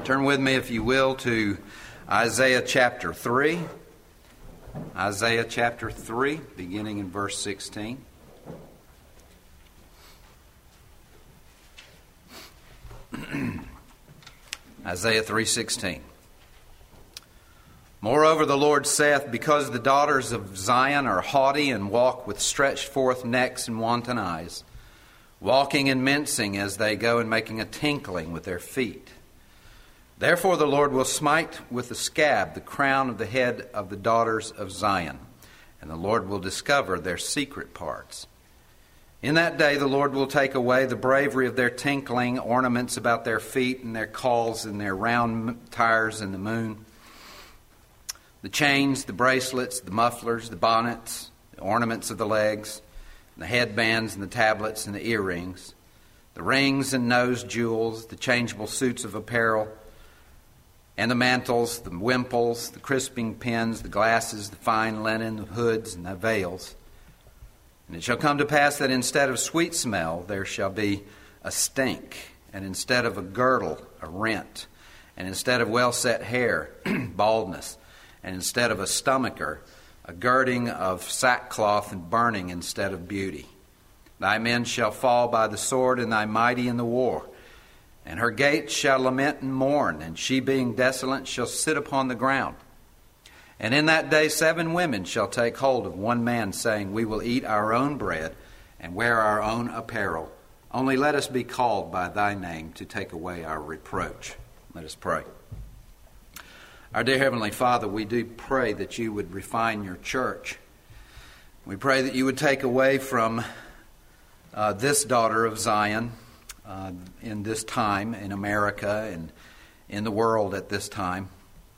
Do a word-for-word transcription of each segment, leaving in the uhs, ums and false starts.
Turn with me, if you will, to Isaiah chapter three. Isaiah chapter three, beginning in verse sixteen. Isaiah three sixteen. Moreover, the Lord saith, because the daughters of Zion are haughty and walk with stretched forth necks and wanton eyes, walking and mincing as they go and making a tinkling with their feet. Therefore the Lord will smite with the scab the crown of the head of the daughters of Zion, and the Lord will discover their secret parts. In that day the Lord will take away the bravery of their tinkling, ornaments about their feet, and their calls, and their round tires in the moon, the chains, the bracelets, the mufflers, the bonnets, the ornaments of the legs, and the headbands, and the tablets, and the earrings, the rings and nose jewels, the changeable suits of apparel, and the mantles, the wimples, the crisping pins, the glasses, the fine linen, the hoods, and the veils. And it shall come to pass that instead of sweet smell there shall be a stink, and instead of a girdle, a rent, and instead of well-set hair, baldness, and instead of a stomacher, a girding of sackcloth and burning instead of beauty. Thy men shall fall by the sword, and thy mighty in the war. And her gates shall lament and mourn, and she being desolate shall sit upon the ground. And in that day seven women shall take hold of one man, saying, we will eat our own bread and wear our own apparel. Only let us be called by thy name to take away our reproach. Let us pray. Our dear Heavenly Father, we do pray that you would refine your church. We pray that you would take away from uh, this daughter of Zion, Uh, in this time in America and in the world at this time,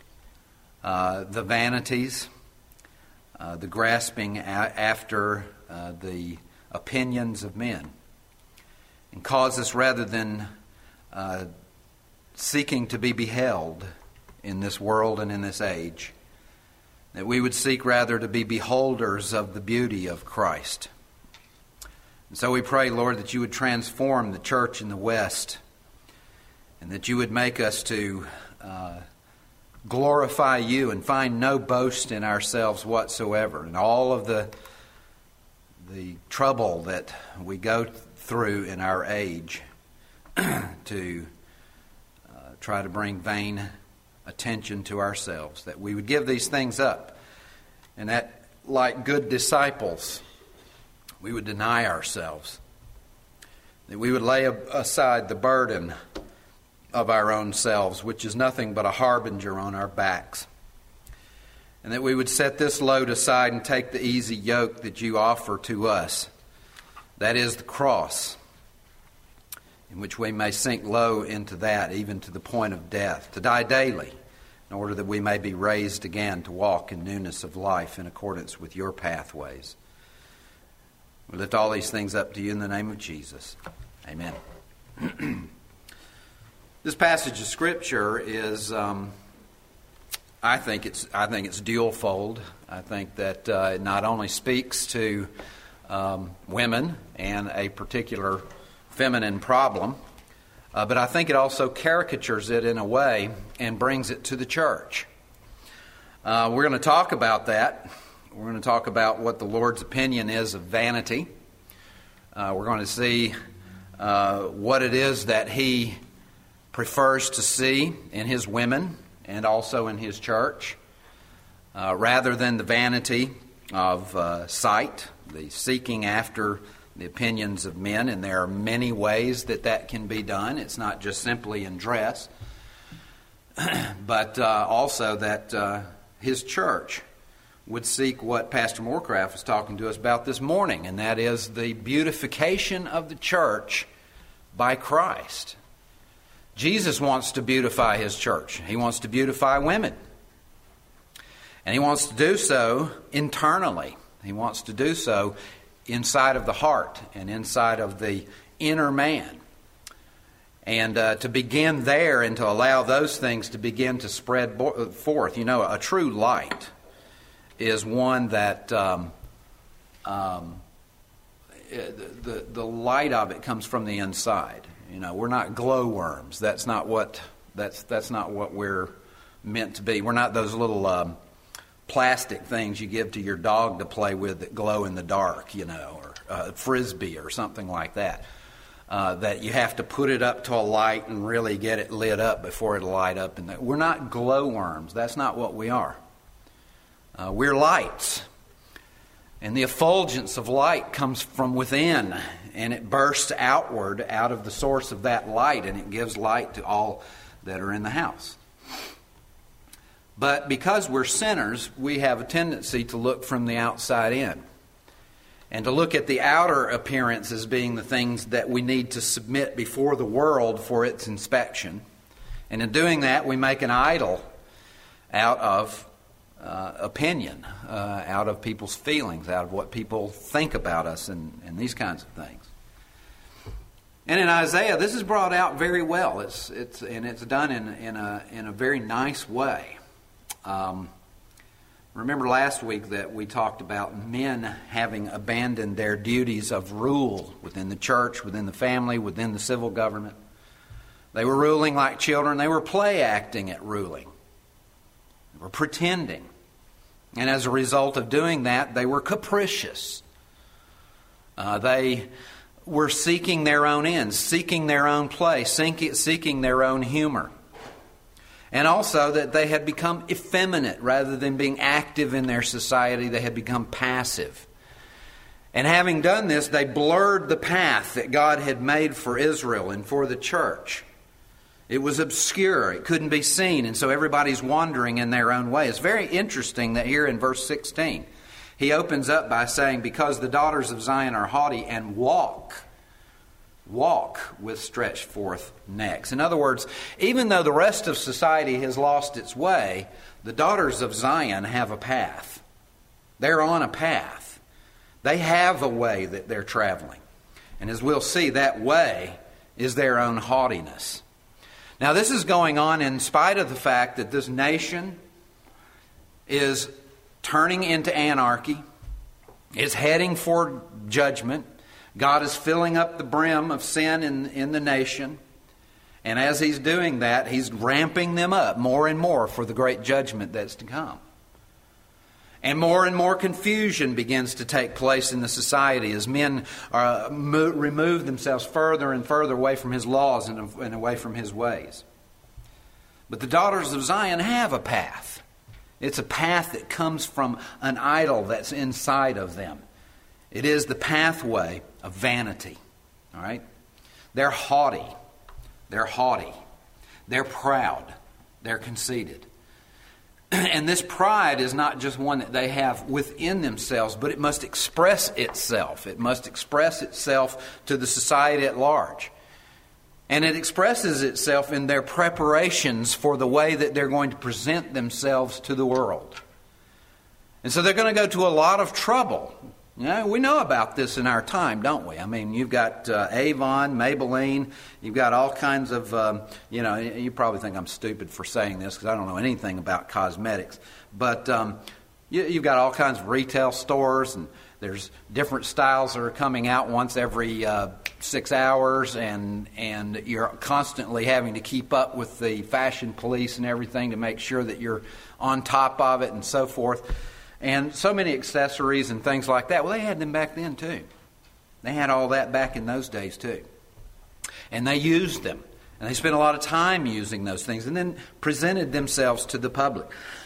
uh, the vanities, uh, the grasping a- after uh, the opinions of men, and cause us, rather than uh, seeking to be beheld in this world and in this age, that we would seek rather to be beholders of the beauty of Christ. And so we pray, Lord, that you would transform the church in the West, and that you would make us to uh, glorify you and find no boast in ourselves whatsoever. And all of the the trouble that we go through in our age to uh, try to bring vain attention to ourselves, that we would give these things up, and that, like good disciples, we would deny ourselves, that we would lay aside the burden of our own selves, which is nothing but a harbinger on our backs, and that we would set this load aside and take the easy yoke that you offer to us, that is the cross, in which we may sink low into that, even to the point of death, to die daily, in order that we may be raised again to walk in newness of life in accordance with your pathways. We lift all these things up to you in the name of Jesus. Amen. This passage of Scripture is, um, I think it's, I think it's dual-fold. I think that uh, it not only speaks to um, women and a particular feminine problem, uh, but I think it also caricatures it in a way and brings it to the church. Uh, we're going to talk about that. We're going to talk about what the Lord's opinion is of vanity. Uh, we're going to see uh, what it is that He prefers to see in His women and also in His church, uh, rather than the vanity of uh, sight, the seeking after the opinions of men. And there are many ways that that can be done. It's not just simply in dress, but uh, also that uh, His church would seek what Pastor Moorcraft was talking to us about this morning, and that is the beautification of the church by Christ. Jesus wants to beautify His church. He wants to beautify women. And He wants to do so internally. He wants to do so inside of the heart and inside of the inner man. And uh, to begin there and to allow those things to begin to spread bo- forth. You know, a true light is one that um, um, the the light of it comes from the inside. You know, we're not glowworms. That's not what That's that's not what we're meant to be. We're not those little um, plastic things you give to your dog to play with that glow in the dark, you know, or uh, Frisbee or something like that. Uh, that you have to put it up to a light and really get it lit up before it'll light up. And we're not glowworms. That's not what we are. Uh, we're lights. And the effulgence of light comes from within, and it bursts outward out of the source of that light, and it gives light to all that are in the house. But because we're sinners, we have a tendency to look from the outside in, and to look at the outer appearance as being the things that we need to submit before the world for its inspection. And in doing that, we make an idol out of Uh, opinion, uh, out of people's feelings, out of what people think about us, and, and these kinds of things. And in Isaiah, this is brought out very well. It's it's and it's done in in a in a very nice way. Um, remember last week that we talked about men having abandoned their duties of rule within the church, within the family, within the civil government. They were ruling like children. They were play acting at ruling. They were pretending. And as a result of doing that, they were capricious. Uh, they were seeking their own ends, seeking their own play, seeking their own humor. And also that they had become effeminate rather than being active in their society. They had become passive. And having done this, they blurred the path that God had made for Israel and for the church. It was obscure. It couldn't be seen. And so everybody's wandering in their own way. It's very interesting that here in verse sixteen, he opens up by saying, because the daughters of Zion are haughty and walk, walk with stretched forth necks. In other words, even though the rest of society has lost its way, the daughters of Zion have a path. They're on a path. They have a way that they're traveling. And as we'll see, that way is their own haughtiness. Now, this is going on in spite of the fact that this nation is turning into anarchy, is heading for judgment. God is filling up the brim of sin in, in the nation. And as He's doing that, He's ramping them up more and more for the great judgment that's to come. And more and more confusion begins to take place in the society as men uh, mo- remove themselves further and further away from His laws and, and away from His ways. But the daughters of Zion have a path. It's a path that comes from an idol that's inside of them. It is the pathway of vanity. All right? They're haughty. They're haughty. They're proud. They're conceited. And this pride is not just one that they have within themselves, but it must express itself. It must express itself to the society at large. And it expresses itself in their preparations for the way that they're going to present themselves to the world. And so they're going to go to a lot of trouble. You know, we know about this in our time, don't we? I mean, you've got uh, Avon, Maybelline, you've got all kinds of, um, you know, you probably think I'm stupid for saying this because I don't know anything about cosmetics. But um, you, you've got all kinds of retail stores, and there's different styles that are coming out once every uh, six hours, and, and you're constantly having to keep up with the fashion police and everything to make sure that you're on top of it and so forth. And so many accessories and things like that. Well, they had them back then too. They had all that back in those days too. And they used them. And they spent a lot of time using those things and then presented themselves to the public.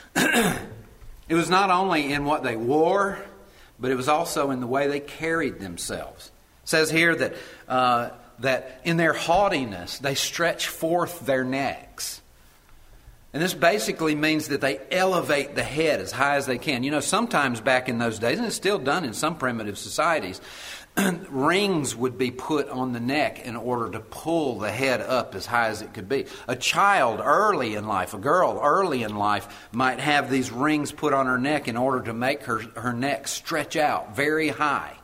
It was not only in what they wore, but it was also in the way they carried themselves. It says here that, uh, that in their haughtiness, they stretch forth their necks. And this basically means that they elevate the head as high as they can. You know, sometimes back in those days, and it's still done in some primitive societies, rings would be put on the neck in order to pull the head up as high as it could be. A child early in life, a girl early in life, might have these rings put on her neck in order to make her, her neck stretch out very high.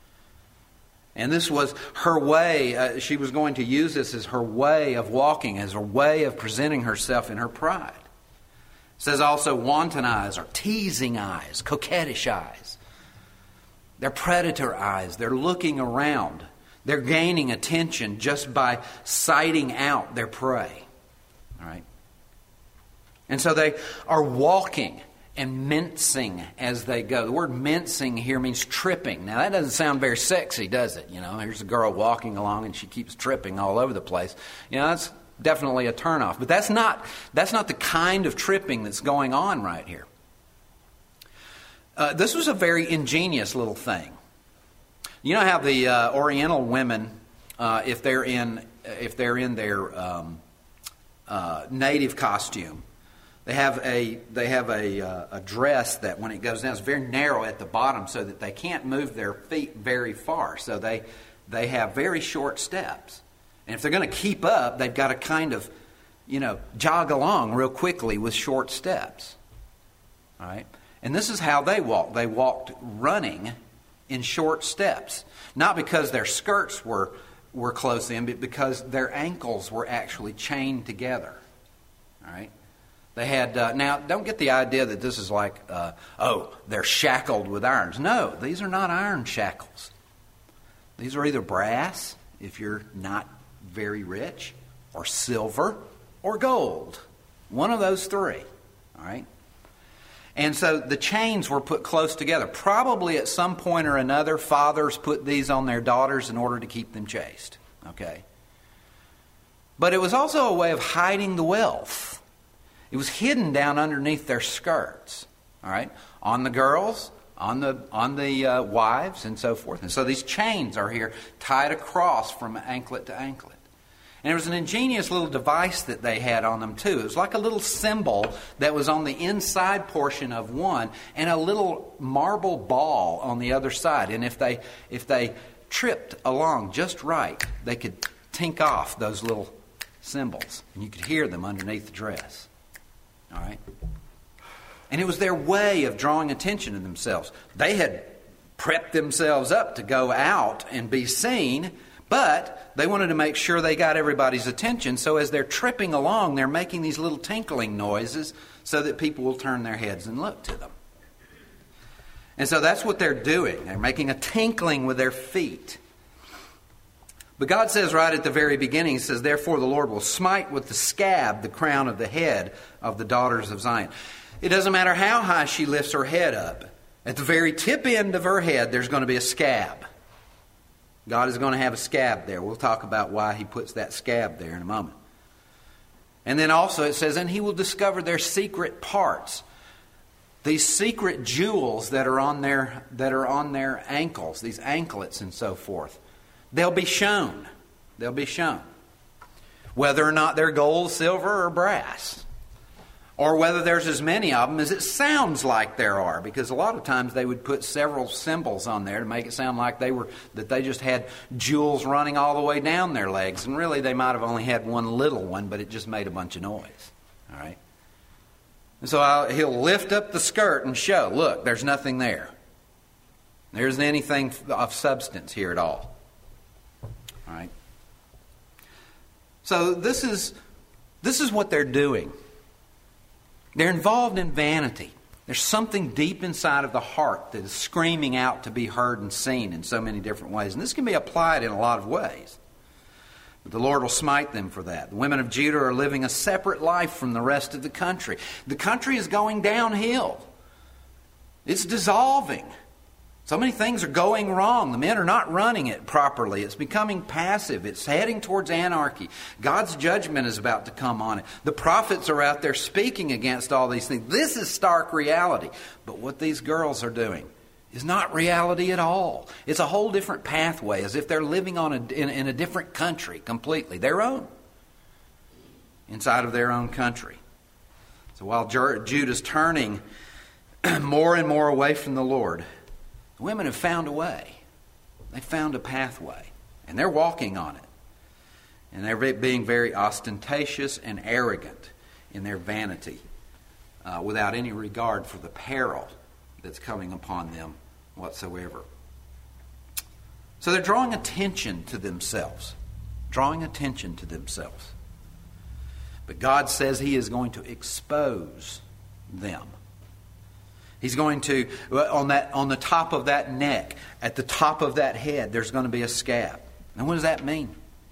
And this was her way, uh, she was going to use this as her way of walking, as her way of presenting herself in her pride. It says also wanton eyes or teasing eyes, coquettish eyes. They're predator eyes. They're looking around. They're gaining attention just by sighting out their prey. All right? And so they are walking and mincing as they go. The word mincing here means tripping. Now, that doesn't sound very sexy, does it? You know, here's a girl walking along and she keeps tripping all over the place. You know, that's definitely a turnoff. But that's not, that's not the kind of tripping that's going on right here. Uh, this was a very ingenious little thing. You know how the uh, Oriental women, uh, if they're in if they're in their um, uh, native costume, they have a they have a uh, a dress that when it goes down, it's very narrow at the bottom, so that they can't move their feet very far. So they they have very short steps, and if they're going to keep up, they've got to kind of, you know, jog along real quickly with short steps. All right. And this is how they walked. They walked running in short steps. Not because their skirts were, were close in, but because their ankles were actually chained together. All right? They had, uh, now, don't get the idea that this is like, uh, oh, they're shackled with irons. No, these are not iron shackles. These are either brass, if you're not very rich, or silver, or gold. One of those three. All right? And so the chains were put close together. Probably at some point or another, fathers put these on their daughters in order to keep them chaste. Okay? But it was also a way of hiding the wealth. It was hidden down underneath their skirts. All right? On the girls, on the on the uh, wives, and so forth. And so these chains are here tied across from anklet to anklet. And it was an ingenious little device that they had on them too. It was like a little symbol that was on the inside portion of one and a little marble ball on the other side. And if they if they tripped along just right, they could tink off those little symbols. And you could hear them underneath the dress. All right? And it was their way of drawing attention to themselves. They had prepped themselves up to go out and be seen, but they wanted to make sure they got everybody's attention. So as they're tripping along, they're making these little tinkling noises so that people will turn their heads and look to them. And so that's what they're doing. They're making a tinkling with their feet. But God says right at the very beginning, He says, therefore the Lord will smite with the scab the crown of the head of the daughters of Zion. It doesn't matter how high she lifts her head up. At the very tip end of her head, there's going to be a scab. God is going to have a scab there. We'll talk about why He puts that scab there in a moment. And then also it says, and He will discover their secret parts. These secret jewels that are on their that are on their ankles, these anklets and so forth. They'll be shown. They'll be shown. Whether or not they're gold, silver, or brass. Or whether there's as many of them as it sounds like there are. Because a lot of times they would put several symbols on there to make it sound like they were that they just had jewels running all the way down their legs. And really they might have only had one little one, but it just made a bunch of noise. All right? And so I'll, he'll lift up the skirt and show, look, there's nothing there. There isn't anything of substance here at all. All right? So this is this is what they're doing. They're involved in vanity. There's something deep inside of the heart that is screaming out to be heard and seen in so many different ways. And this can be applied in a lot of ways. But the Lord will smite them for that. The women of Judah are living a separate life from the rest of the country. The country is going downhill. It's dissolving. So many things are going wrong. The men are not running it properly. It's becoming passive. It's heading towards anarchy. God's judgment is about to come on it. The prophets are out there speaking against all these things. This is stark reality. But what these girls are doing is not reality at all. It's a whole different pathway, as if they're living on a, in, in a different country completely, their own, inside of their own country. So while Judah's turning more and more away from the Lord, the women have found a way. They found a pathway, and they're walking on it. And they're being very ostentatious and arrogant in their vanity, uh, without any regard for the peril that's coming upon them whatsoever. So they're drawing attention to themselves. Drawing attention to themselves. But God says He is going to expose them. He's going to, on that, on the top of that neck, at the top of that head, there's going to be a scab. And what does that mean?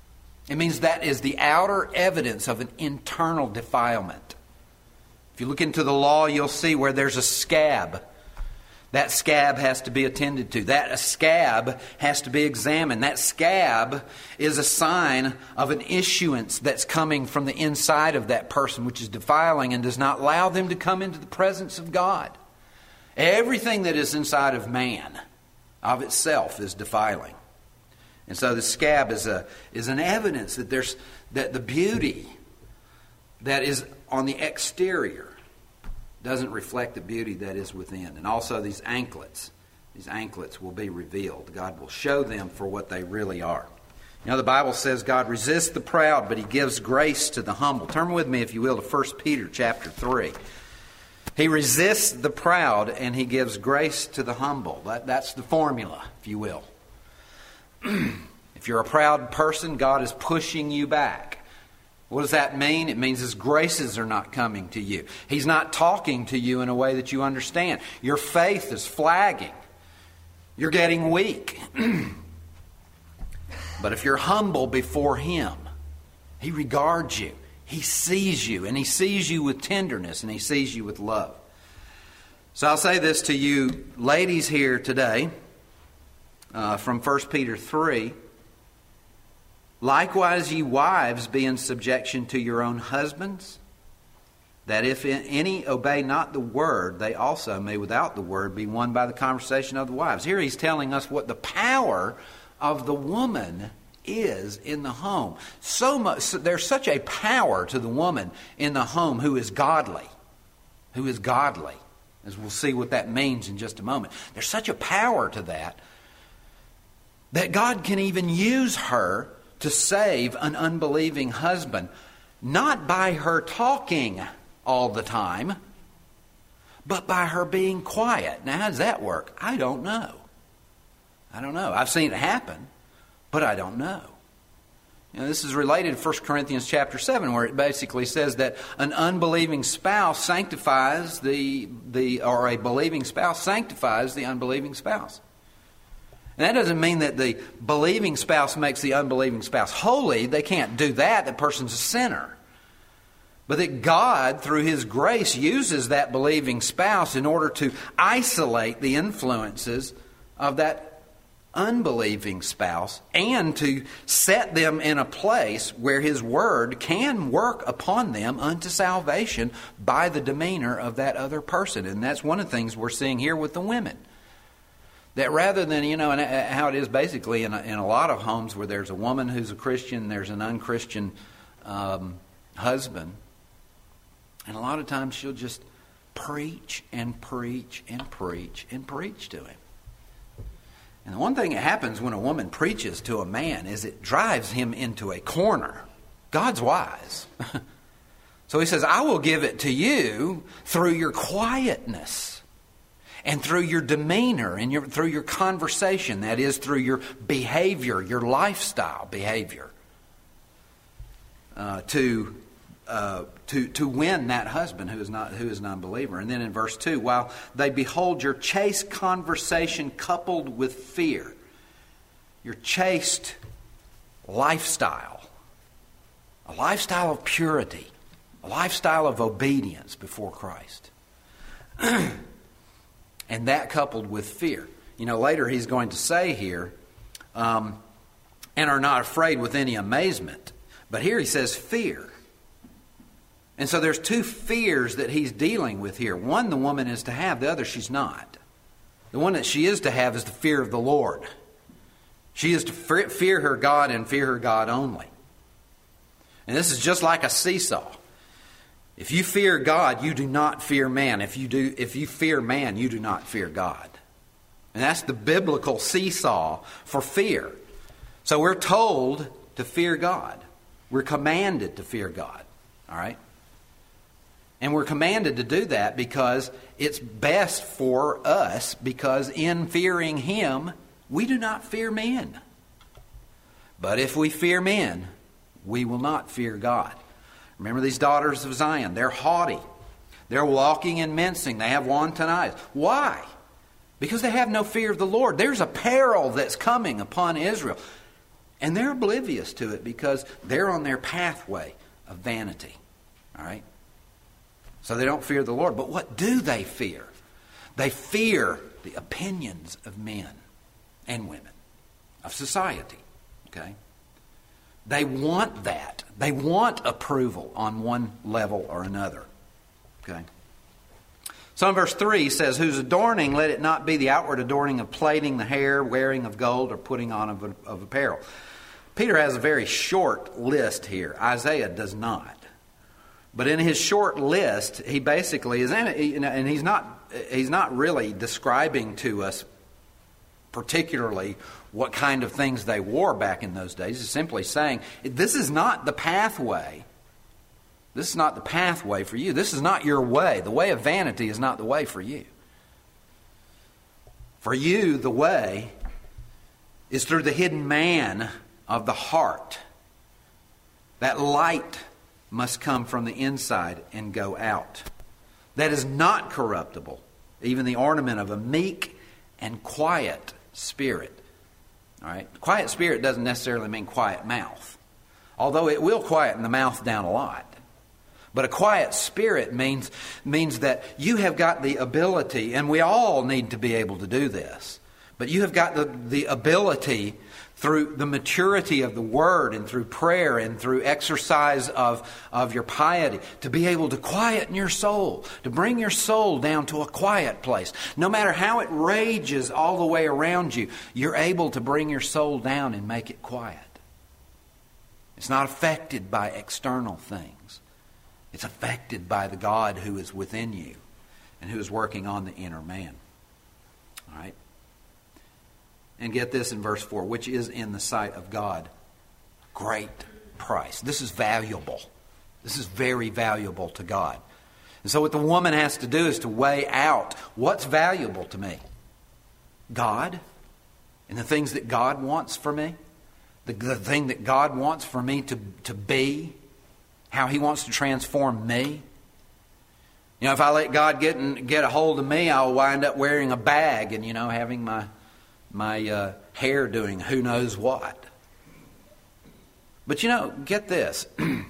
It means that is the outer evidence of an internal defilement. If you look into the law, you'll see where there's a scab. That scab has to be attended to. That scab has to be examined. That scab is a sign of an issuance that's coming from the inside of that person, which is defiling and does not allow them to come into the presence of God. Everything that is inside of man of itself is defiling. And so the scab is a is an evidence that there's that the beauty that is on the exterior doesn't reflect the beauty that is within. And also these anklets, these anklets will be revealed. God will show them for what they really are. You know, the Bible says God resists the proud, but He gives grace to the humble. Turn with me, if you will, to First Peter chapter three. He resists the proud and He gives grace to the humble. That, that's the formula, if you will. If you're a proud person, God is pushing you back. What does that mean? It means His graces are not coming to you. He's not talking to you in a way that you understand. Your faith is flagging. You're getting weak. But if you're humble before Him, He regards you. He sees you, and He sees you with tenderness, and He sees you with love. So I'll say this to you ladies here today uh, from First Peter three. Likewise, ye wives, be in subjection to your own husbands, that if any obey not the word, they also may without the word be won by the conversation of the wives. Here he's telling us what the power of the woman is in the home. So much, there's such a power to the woman in the home who is godly, who is godly, as we'll see what that means in just a moment. There's such a power to that, that God can even use her to save an unbelieving husband, not by her talking all the time, but by her being quiet. Now, how does that work? I don't know. I don't know. I've seen it happen, but I don't know. You know, this is related to First Corinthians chapter seven, where it basically says that an unbelieving spouse sanctifies the the or a believing spouse sanctifies the unbelieving spouse. And that doesn't mean that the believing spouse makes the unbelieving spouse holy. They can't do that. That person's a sinner. But that God, through His grace, uses that believing spouse in order to isolate the influences of that unbelieving spouse and to set them in a place where His Word can work upon them unto salvation by the demeanor of that other person. And that's one of the things we're seeing here with the women. That rather than, you know, and how it is basically in a, in a lot of homes where there's a woman who's a Christian, there's an unchristian um, husband, and a lot of times she'll just preach and preach and preach and preach to him. And the one thing that happens when a woman preaches to a man is it drives him into a corner. God's wise. So He says, I will give it to you through your quietness. And through your demeanor and your, through your conversation, that is, through your behavior, your lifestyle behavior, uh, to uh, to to win that husband who is not who is an unbeliever. And then in verse two, while they behold your chaste conversation coupled with fear, your chaste lifestyle, a lifestyle of purity, a lifestyle of obedience before Christ. And that coupled with fear. You know, later he's going to say here, um, and are not afraid with any amazement. But here he says fear. And so there's two fears that he's dealing with here. One the woman is to have, the other she's not. The one that she is to have is the fear of the Lord. She is to fear her God and fear her God only. And this is just like a seesaw. If you fear God, you do not fear man. If you do, if you fear man, you do not fear God. And that's the biblical seesaw for fear. So we're told to fear God. We're commanded to fear God. All right? And we're commanded to do that because it's best for us, because in fearing Him, we do not fear men. But if we fear men, we will not fear God. Remember these daughters of Zion. They're haughty. They're walking and mincing. They have wanton eyes. Why? Because they have no fear of the Lord. There's a peril that's coming upon Israel. And they're oblivious to it because they're on their pathway of vanity. All right? So they don't fear the Lord. But what do they fear? They fear the opinions of men and women, of society. Okay? They want that. They want approval on one level or another. Okay? So in verse three says, whose adorning, let it not be the outward adorning of plaiting the hair, wearing of gold, or putting on of, of apparel. Peter has a very short list here. Isaiah does not. But in his short list, he basically is, and he's not, he's not really describing to us particularly what kind of things they wore back in those days. He's simply saying, this is not the pathway. This is not the pathway for you. This is not your way. The way of vanity is not the way for you. For you, the way is through the hidden man of the heart. That light must come from the inside and go out. That is not corruptible, even the ornament of a meek and quiet spirit. All right? Quiet spirit doesn't necessarily mean quiet mouth, although it will quieten the mouth down a lot. But a quiet spirit means, means that you have got the ability, and we all need to be able to do this, but you have got the, the ability through the maturity of the Word and through prayer and through exercise of, of your piety to be able to quieten your soul, to bring your soul down to a quiet place. No matter how it rages all the way around you, you're able to bring your soul down and make it quiet. It's not affected by external things. It's affected by the God who is within you and who is working on the inner man. All right? And get this in verse four, which is in the sight of God great price. This is valuable. This is very valuable to God. And so what the woman has to do is to weigh out what's valuable to me. God and the things that God wants for me. The, the thing that God wants for me to, to be. How He wants to transform me. You know, if I let God get in, get a hold of me, I'll wind up wearing a bag and, you know, having my my uh, hair doing who knows what. But, you know, get this.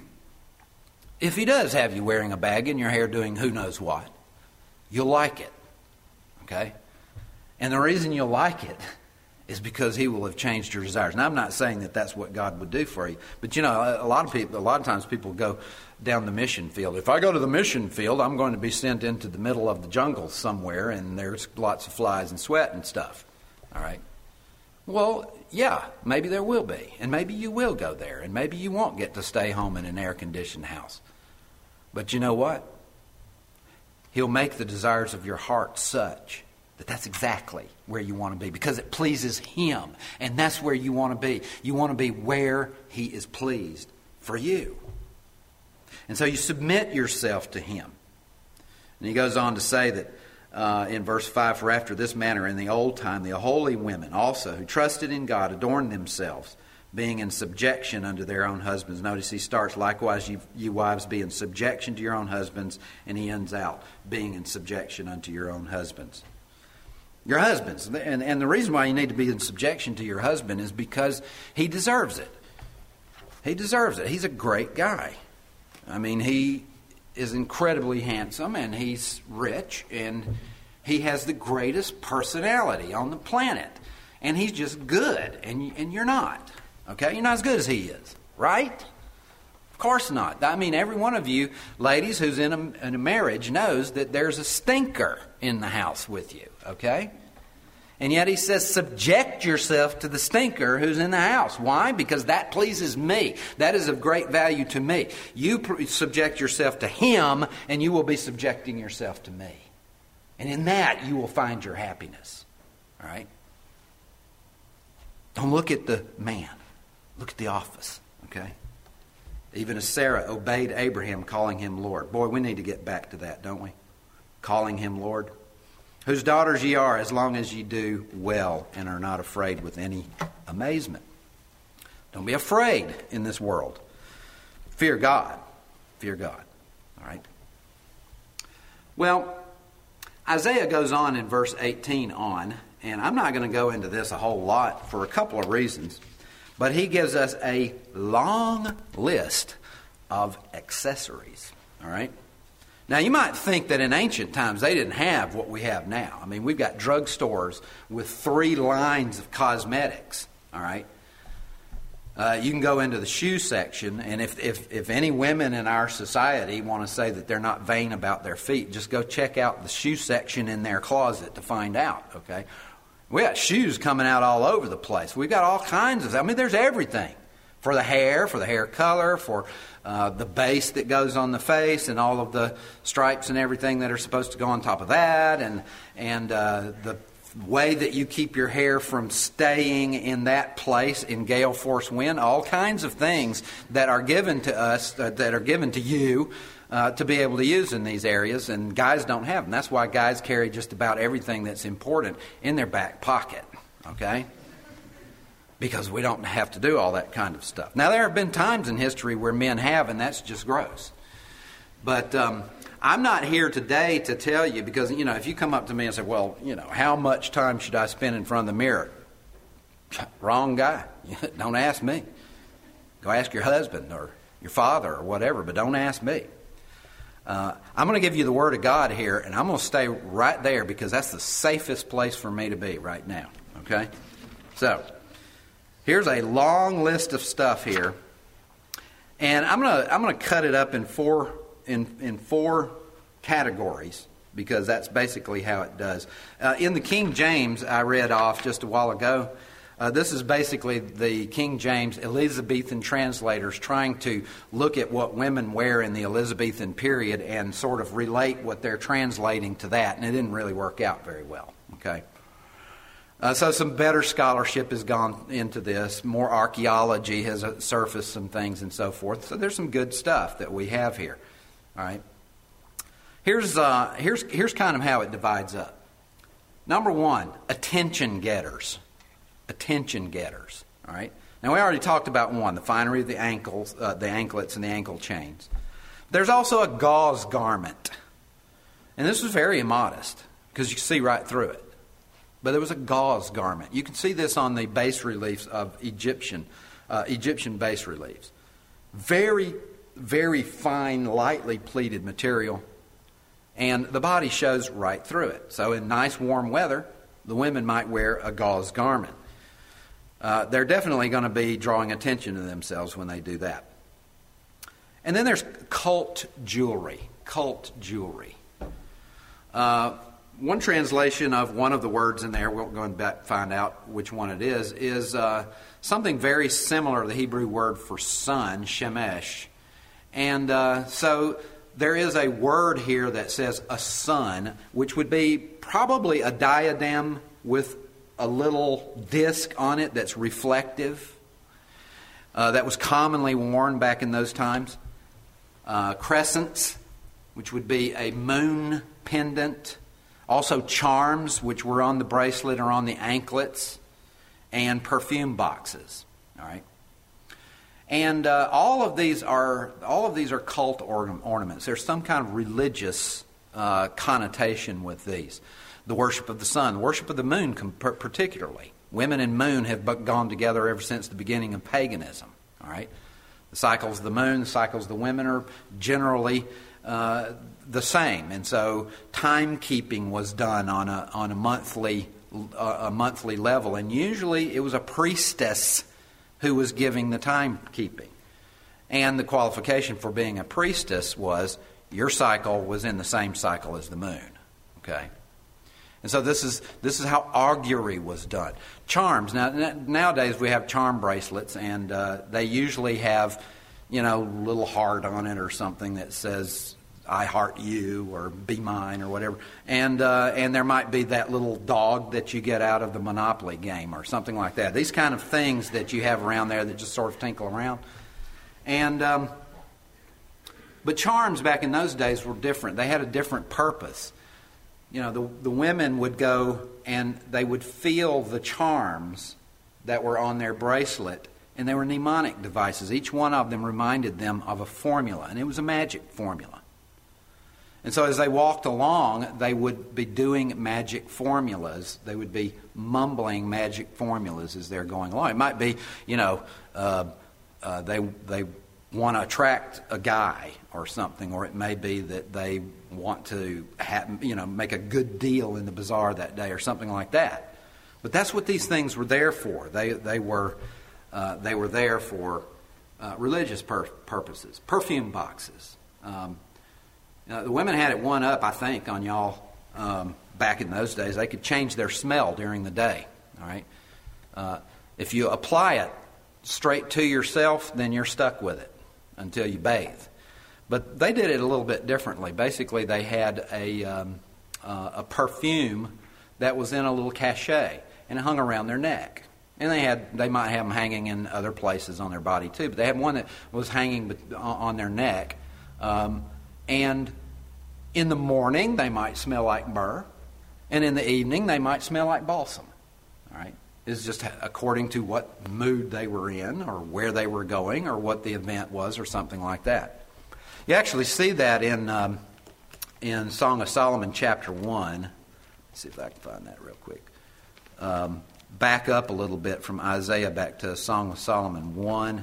If He does have you wearing a bag and your hair doing who knows what, you'll like it. Okay? And the reason you'll like it is because He will have changed your desires. Now, I'm not saying that that's what God would do for you. But, you know, a lot of people, a lot of times people go down the mission field. If I go to the mission field, I'm going to be sent into the middle of the jungle somewhere and there's lots of flies and sweat and stuff. All right? Well, yeah, maybe there will be. And maybe you will go there. And maybe you won't get to stay home in an air-conditioned house. But you know what? He'll make the desires of your heart such that that's exactly where you want to be, because it pleases Him. And that's where you want to be. You want to be where He is pleased for you. And so you submit yourself to Him. And he goes on to say that uh, in verse five, for after this manner in the old time the holy women also who trusted in God adorned themselves, being in subjection unto their own husbands. Notice he starts, likewise you, you wives be in subjection to your own husbands, and he ends out being in subjection unto your own husbands. Your husbands. And, and the reason why you need to be in subjection to your husband is because he deserves it. He deserves it. He's a great guy. I mean, he is incredibly handsome, and he's rich, and he has the greatest personality on the planet. And he's just good, and, and you're not. Okay? You're not as good as he is. Right? Of course not. I mean, every one of you ladies who's in a, in a marriage knows that there's a stinker in the house with you. Okay? And yet he says, subject yourself to the stinker who's in the house. Why? Because that pleases me. That is of great value to me. You pr- subject yourself to him, and you will be subjecting yourself to me. And in that, you will find your happiness. All right? Don't look at the man. Look at the office. Okay? Even as Sarah obeyed Abraham, calling him Lord. Boy, we need to get back to that, don't we? Calling him Lord. Whose daughters ye are, as long as ye do well and are not afraid with any amazement. Don't be afraid in this world. Fear God. Fear God. All right? Well, Isaiah goes on in verse eighteen on, and I'm not going to go into this a whole lot for a couple of reasons. But he gives us a long list of accessories. All right? Now, you might think that in ancient times they didn't have what we have now. I mean, we've got drugstores with three lines of cosmetics. All right? Uh, you can go into the shoe section, and if, if, if any women in our society want to say that they're not vain about their feet, just go check out the shoe section in their closet to find out, okay? We got shoes coming out all over the place. We've got all kinds of, I mean, there's everything. For the hair, for the hair color, for uh, the base that goes on the face, and all of the stripes and everything that are supposed to go on top of that, and, and uh, the way that you keep your hair from staying in that place in gale force wind, all kinds of things that are given to us, uh, that are given to you uh, to be able to use in these areas, and guys don't have them. That's why guys carry just about everything that's important in their back pocket, okay? Because we don't have to do all that kind of stuff. Now, there have been times in history where men have, and that's just gross. But um, I'm not here today to tell you, because, you know, if you come up to me and say, well, you know, how much time should I spend in front of the mirror? Wrong guy. Don't ask me. Go ask your husband or your father or whatever, but don't ask me. Uh, I'm going to give you the Word of God here, and I'm going to stay right there because that's the safest place for me to be right now. Okay? So, here's a long list of stuff here. And I'm going to I'm going to cut it up in four in in four categories, because that's basically how it does. Uh, in the King James I read off just a while ago, uh, this is basically the King James Elizabethan translators trying to look at what women wear in the Elizabethan period and sort of relate what they're translating to that, and it didn't really work out very well. Okay. Uh, so some better scholarship has gone into this. More archaeology has surfaced some things and so forth. So there's some good stuff that we have here. All right. Here's uh, here's here's kind of how it divides up. Number one, attention getters. Attention getters. All right. Now we already talked about one, the finery of the ankles, uh, the anklets and the ankle chains. There's also a gauze garment, and this was very immodest because you can see right through it. But there was a gauze garment. You can see this on the bas reliefs of Egyptian uh, Egyptian bas reliefs. Very, very fine, lightly pleated material, and the body shows right through it. So in nice warm weather, the women might wear a gauze garment. Uh, they're definitely going to be drawing attention to themselves when they do that. And then there's cult jewelry. Cult jewelry. Uh, One translation of one of the words in there, we'll go and find out which one it is, is uh, something very similar to the Hebrew word for sun, shemesh. And uh, so there is a word here that says a sun, which would be probably a diadem with a little disc on it that's reflective. Uh, that was commonly worn back in those times. Uh, crescents, which would be a moon pendant. Also charms, which were on the bracelet or on the anklets, and perfume boxes. All right, and uh, all of these are all of these are cult orna- ornaments. There's some kind of religious uh, connotation with these. The worship of the sun, the worship of the moon, particularly. Women and moon have gone together ever since the beginning of paganism. All right, the cycles of the moon, the cycles of the women are generally Uh, the same, and so timekeeping was done on a on a monthly uh, a monthly level, and usually it was a priestess who was giving the timekeeping, and the qualification for being a priestess was your cycle was in the same cycle as the moon. Okay, and so this is this is how augury was done. Charms. Now nowadays we have charm bracelets, and uh, they usually have, you know, a little heart on it or something that says I heart you or be mine or whatever. And uh, and there might be that little dog that you get out of the Monopoly game or something like that. These kind of things that you have around there that just sort of tinkle around. And um, but charms back in those days were different. They had a different purpose. You know, the, the women would go and they would feel the charms that were on their bracelet. And they were mnemonic devices. Each one of them reminded them of a formula. And it was a magic formula. And so as they walked along, they would be doing magic formulas. They would be mumbling magic formulas as they're going along. It might be, you know, uh, uh, they they want to attract a guy or something, or it may be that they want to have, you know, make a good deal in the bazaar that day or something like that. But that's what these things were there for. They they were uh, they were there for uh, religious pur- purposes. Perfume boxes. Um, Uh, the women had it one up, I think, on y'all um, back in those days. They could change their smell during the day. All right, uh, if you apply it straight to yourself, then you're stuck with it until you bathe. But they did it a little bit differently. Basically, they had a um, uh, a perfume that was in a little cachet, and it hung around their neck. And they had they might have them hanging in other places on their body too, but they had one that was hanging on their neck. Um, And in the morning, they might smell like myrrh. And in the evening, they might smell like balsam. All right? It's just according to what mood they were in or where they were going or what the event was or something like that. You actually see that in um, in Song of Solomon chapter one. Let's see if I can find that real quick. Um, back up a little bit from Isaiah back to Song of Solomon one.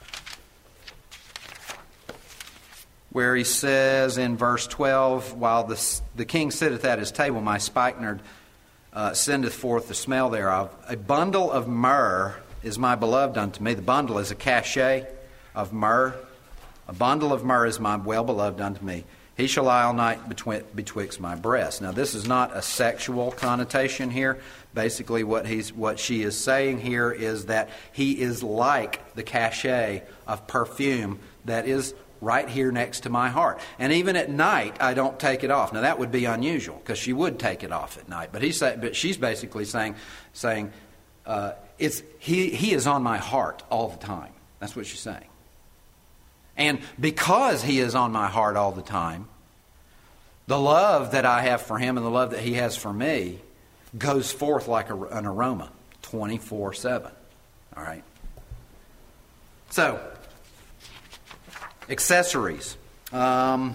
Where he says in verse twelve, while the, the king sitteth at his table, my spikenard uh, sendeth forth the smell thereof. A bundle of myrrh is my beloved unto me. The bundle is a cachet of myrrh. A bundle of myrrh is my well-beloved unto me. He shall lie all night betwi- betwixt my breasts. Now, this is not a sexual connotation here. Basically, what he's what she is saying here is that he is like the cachet of perfume that is right here next to my heart. And even at night, I don't take it off. Now, that would be unusual because she would take it off at night. But he say, but she's basically saying, saying, uh, it's he he is on my heart all the time. That's what she's saying. And because he is on my heart all the time, the love that I have for him and the love that he has for me goes forth like a, an aroma, twenty-four seven. All right. So. Accessories. Um,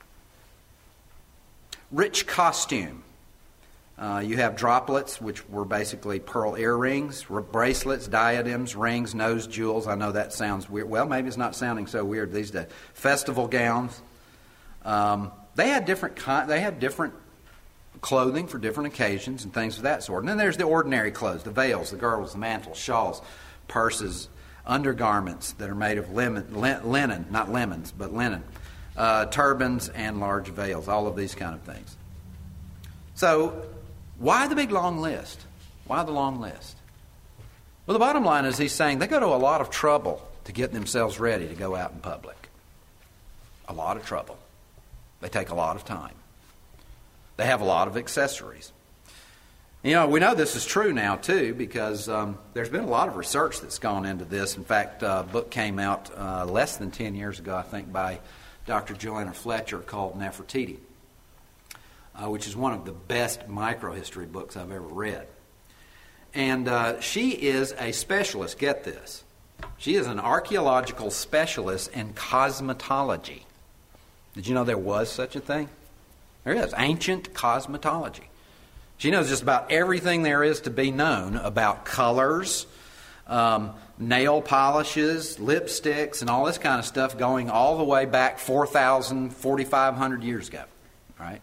rich costume. Uh, you have droplets, which were basically pearl earrings, r- bracelets, diadems, rings, nose jewels. I know that sounds weird. Well, maybe it's not sounding so weird these days. Festival gowns. Um, they had different kind. They had different clothing for different occasions and things of that sort. And then there's the ordinary clothes: the veils, the girdles, the mantles, shawls, purses, undergarments that are made of lemon, linen, not lemons, but linen, uh, turbans, and large veils, all of these kind of things. So, why the big long list? Why the long list? Well, the bottom line is he's saying they go to a lot of trouble to get themselves ready to go out in public. A lot of trouble. They take a lot of time. They have a lot of accessories. You know, we know this is true now, too, because um, there's been a lot of research that's gone into this. In fact, uh, a book came out uh, less than ten years ago, I think, by Doctor Joanna Fletcher called Nefertiti, uh, which is one of the best microhistory books I've ever read. And uh, she is a specialist, get this, she is an archaeological specialist in cosmetology. Did you know there was such a thing? There is, ancient cosmetology. She knows just about everything there is to be known about colors, um, nail polishes, lipsticks, and all this kind of stuff going all the way back four thousand, forty-five hundred years ago. Right?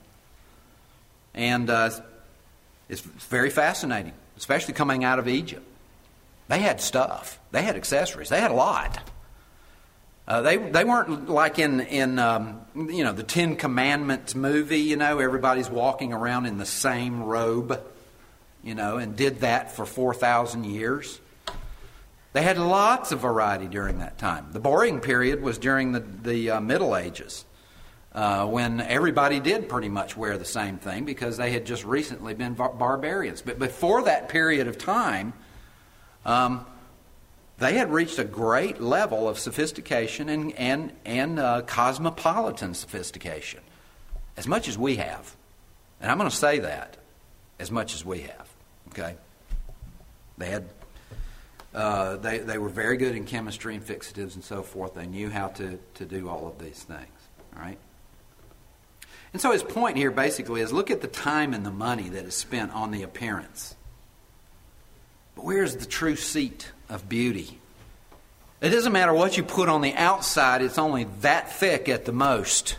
And uh, it's very fascinating, especially coming out of Egypt. They had stuff. They had accessories. They had a lot. Uh, they they weren't like in in um, you know the Ten Commandments movie. You know, everybody's walking around in the same robe, you know, and did that for four thousand years. They had lots of variety during that time. The boring period was during the the uh, Middle Ages, uh, when everybody did pretty much wear the same thing because they had just recently been bar- barbarians. But before that period of time, um, they had reached a great level of sophistication and and, and uh, cosmopolitan sophistication, as much as we have. And I'm going to say that, as much as we have. Okay? They had, uh, they they were very good in chemistry and fixatives and so forth. They knew how to, to do all of these things. All right? And so his point here basically is look at the time and the money that is spent on the appearance. But where's the true seat of beauty? It doesn't matter what you put on the outside, it's only that thick at the most.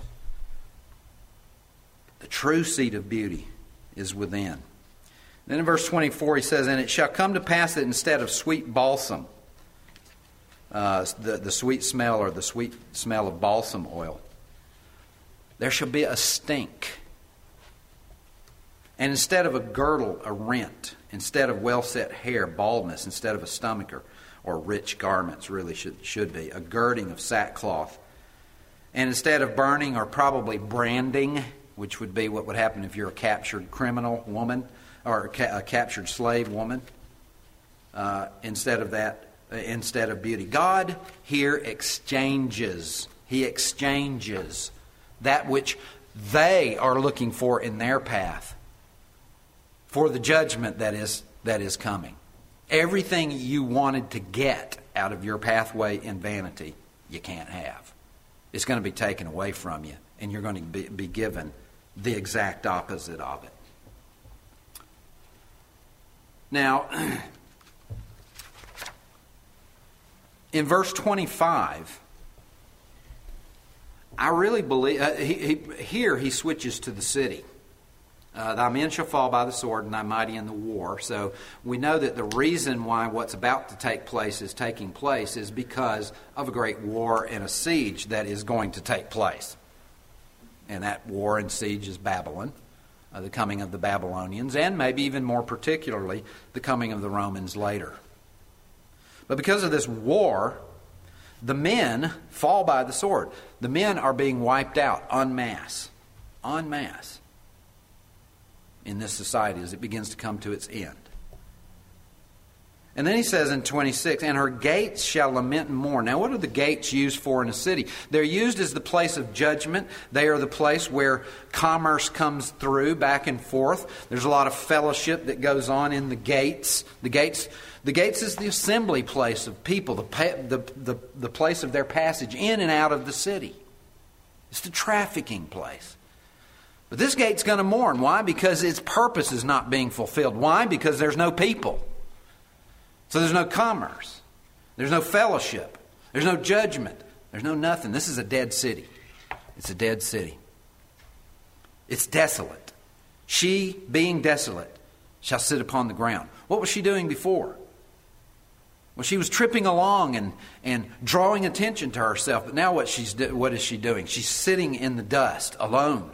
The true seat of beauty is within. Then in verse twenty-four he says, "And it shall come to pass that instead of sweet balsam," uh, the, the sweet smell or the sweet smell of balsam oil, "there shall be a stink. And instead of a girdle, a rent. Instead of well-set hair, baldness. Instead of a stomacher, or rich garments, really should, should be, a girding of sackcloth. And instead of burning or probably branding," which would be what would happen if you're a captured criminal woman or a, ca- a captured slave woman, uh, instead of that, uh, instead of beauty. God here exchanges. He exchanges that which they are looking for in their path for the judgment that is that is coming. Everything you wanted to get out of your pathway in vanity, you can't have. It's going to be taken away from you, and you're going to be, be given the exact opposite of it. Now, in verse twenty-five, I really believe, uh, he, he, here he switches to the city. Uh, thy men shall fall by the sword, and thy mighty in the war. So we know that the reason why what's about to take place is taking place is because of a great war and a siege that is going to take place. And that war and siege is Babylon, uh, the coming of the Babylonians, and maybe even more particularly, the coming of the Romans later. But because of this war, the men fall by the sword. The men are being wiped out en masse. En masse. In this society as it begins to come to its end. And then he says in twenty-six, "And her gates shall lament and mourn." Now what are the gates used for in a city? They're used as the place of judgment. They are the place where commerce comes through back and forth. There's a lot of fellowship that goes on in the gates. The gates the gates is the assembly place of people, the, the, the, the place of their passage in and out of the city. It's the trafficking place. But this gate's going to mourn. Why? Because its purpose is not being fulfilled. Why? Because there's no people. So there's no commerce. There's no fellowship. There's no judgment. There's no nothing. This is a dead city. It's a dead city. It's desolate. She, being desolate, shall sit upon the ground. What was she doing before? Well, she was tripping along and, and drawing attention to herself. But now what she's do, what is she doing? She's sitting in the dust, alone.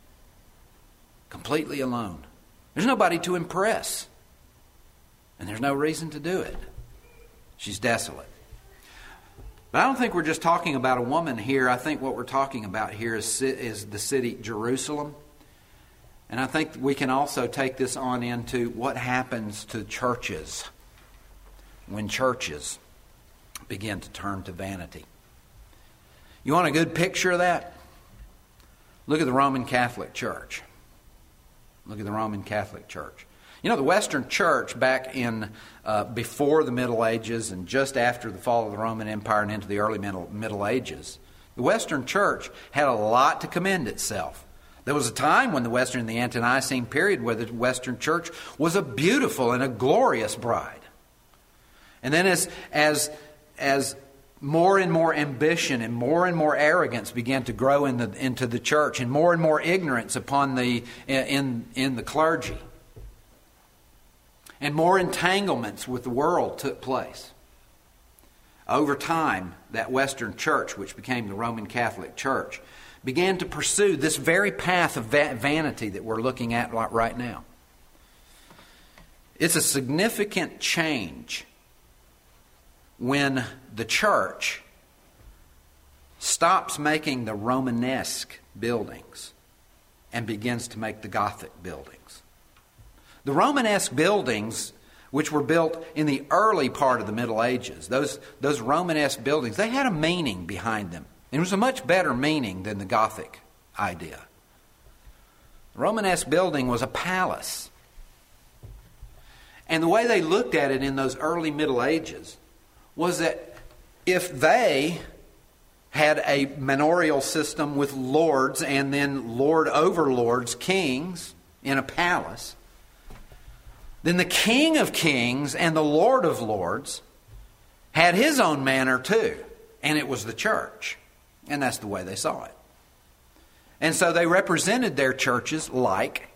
Completely alone. There's nobody to impress. And there's no reason to do it. She's desolate. But I don't think we're just talking about a woman here. I think what we're talking about here is, is the city Jerusalem. And I think we can also take this on into what happens to churches when churches begin to turn to vanity. You want a good picture of that? Look at the Roman Catholic Church. Look at the Roman Catholic Church. You know, the Western Church back in uh, before the Middle Ages and just after the fall of the Roman Empire and into the early Middle, Middle Ages, the Western Church had a lot to commend itself. There was a time when the Western, the Ante-Nicene period, where the Western Church was a beautiful and a glorious bride. And then as as as more and more ambition and more and more arrogance began to grow in the, into the church, and more and more ignorance upon the in in the clergy, and more entanglements with the world took place. Over time, that Western church, which became the Roman Catholic Church, began to pursue this very path of vanity that we're looking at right now. It's a significant change when the church stops making the Romanesque buildings and begins to make the Gothic buildings. The Romanesque buildings, which were built in the early part of the Middle Ages, those, those Romanesque buildings, they had a meaning behind them. It was a much better meaning than the Gothic idea. The Romanesque building was a palace. And the way they looked at it in those early Middle Ages was that if they had a manorial system with lords and then lord overlords, kings, in a palace, then the King of Kings and the Lord of Lords had his own manor too, and it was the church. And that's the way they saw it. And so they represented their churches like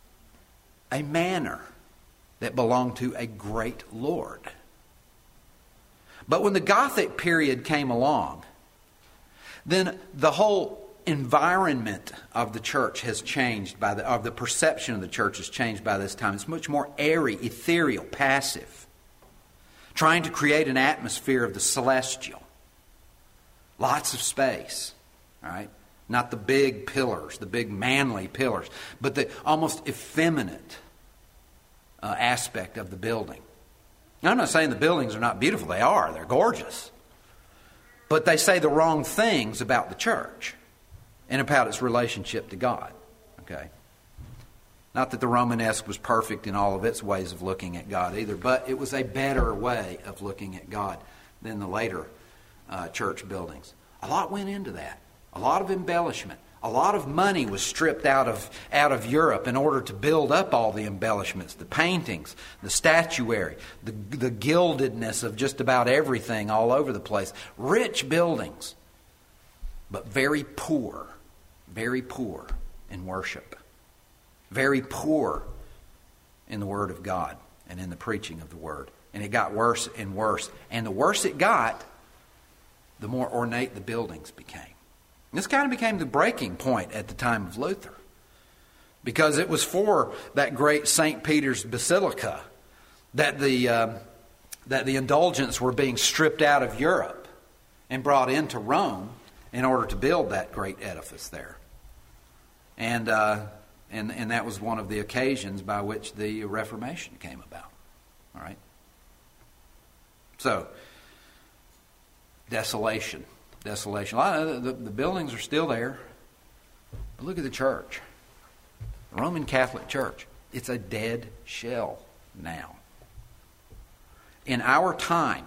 a manor that belonged to a great lord. But when the Gothic period came along, then the whole environment of the church has changed by the of the perception of the church has changed by this time. It's much more airy, ethereal, passive, trying to create an atmosphere of the celestial. Lots of space, all right? Not the big pillars, the big manly pillars, but the almost effeminate uh, aspect of the building. Now, I'm not saying the buildings are not beautiful. They are. They're gorgeous. But they say the wrong things about the church and about its relationship to God. Okay? Not that the Romanesque was perfect in all of its ways of looking at God either, but it was a better way of looking at God than the later uh, church buildings. A lot went into that. A lot of embellishment. A lot of money was stripped out of out of Europe in order to build up all the embellishments, the paintings, the statuary, the, the gildedness of just about everything all over the place. Rich buildings, but very poor, very poor in worship. Very poor in the Word of God and in the preaching of the Word. And it got worse and worse. And the worse it got, the more ornate the buildings became. This kind of became the breaking point at the time of Luther, because it was for that great Saint Peter's Basilica that the uh, that the indulgents were being stripped out of Europe and brought into Rome in order to build that great edifice there. And uh, and and that was one of the occasions by which the Reformation came about. All right. So, desolation. Desolation. A lot of the, the buildings are still there. But look at the church. The Roman Catholic Church. It's a dead shell now. In our time,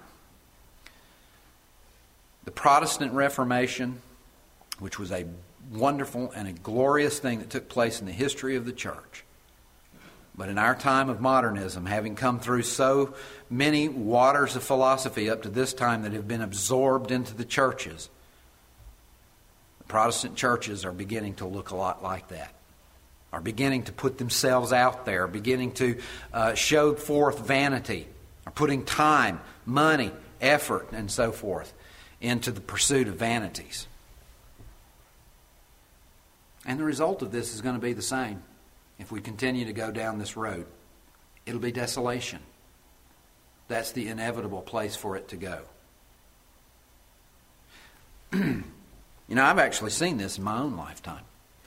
the Protestant Reformation, which was a wonderful and a glorious thing that took place in the history of the church, but in our time of modernism, having come through so many waters of philosophy up to this time that have been absorbed into the churches, the Protestant churches are beginning to look a lot like that, are beginning to put themselves out there, beginning to uh, show forth vanity, are putting time, money, effort, and so forth into the pursuit of vanities. And the result of this is going to be the same. If we continue to go down this road, it'll be desolation. That's the inevitable place for it to go. You know, I've actually seen this in my own lifetime.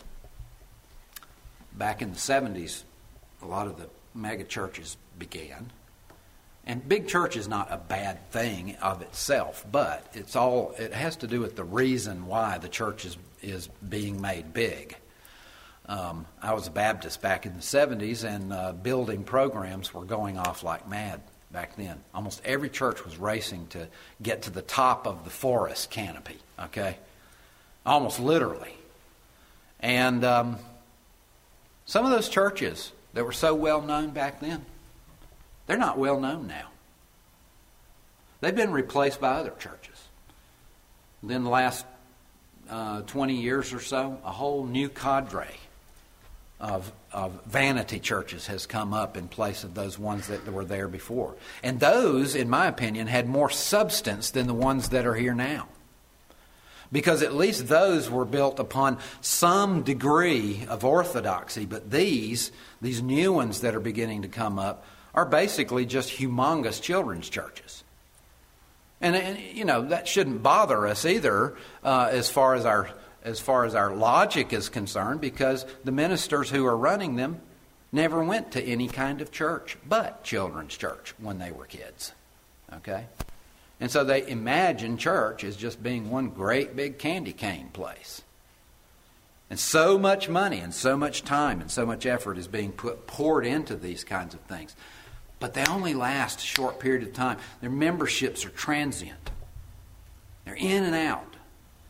Back in the seventies, a lot of the mega churches began. And big church is not a bad thing of itself, but it's all it has to do with the reason why the church is, is being made big. Um, I was a Baptist back in the seventies, and uh, building programs were going off like mad back then. Almost every church was racing to get to the top of the forest canopy, okay? Almost literally. And um, some of those churches that were so well known back then, they're not well known now. They've been replaced by other churches. Then the last uh, twenty years or so, a whole new cadre Of, of vanity churches has come up in place of those ones that were there before. And those, in my opinion, had more substance than the ones that are here now. Because at least those were built upon some degree of orthodoxy, but these, these new ones that are beginning to come up, are basically just humongous children's churches. And, and you know, that shouldn't bother us either uh, as far as our... as far as our logic is concerned, because the ministers who are running them never went to any kind of church but children's church when they were kids. Okay? And so they imagine church as just being one great big candy cane place. And so much money and so much time and so much effort is being put poured into these kinds of things. But they only last a short period of time. Their memberships are transient. They're in and out.